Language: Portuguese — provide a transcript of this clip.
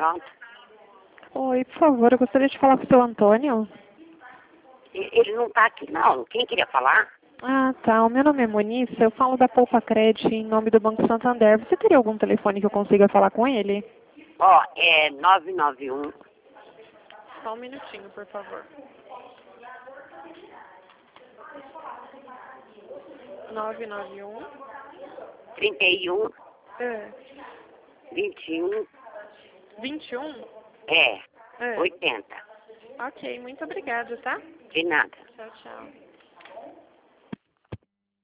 Pronto. Oi, por favor, eu gostaria de falar com o seu Antônio. Ele não tá aqui, não. Quem queria falar? Ah, tá. O meu nome é Monissa, eu falo da Poupa Cred em nome do Banco Santander. Você teria algum telefone que eu consiga falar com ele? Ó, é 991. Só um minutinho, por favor. 991. 31, É. 21, 21? é, É. 80. Ok, muito obrigada, tá? De nada. Tchau, tchau.